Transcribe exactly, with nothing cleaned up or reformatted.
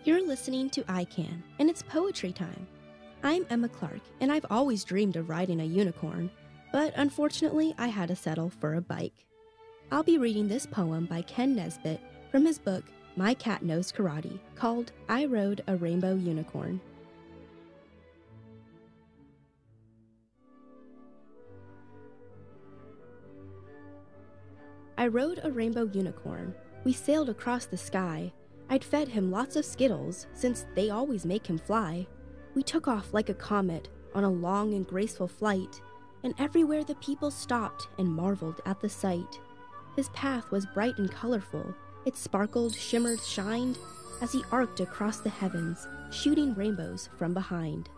You're listening to I Can, and it's poetry time. I'm Emma Clark, and I've always dreamed of riding a unicorn, but unfortunately I had to settle for a bike. I'll be reading this poem by Ken Nesbitt from his book, My Cat Knows Karate, called I Rode a Rainbow Unicorn. I rode a rainbow unicorn. We sailed across the sky. I'd fed him lots of Skittles, since they always make him fly. We took off like a comet on a long and graceful flight, and everywhere the people stopped and marveled at the sight. His path was bright and colorful. It sparkled, shimmered, shined, as he arced across the heavens, shooting rainbows from behind.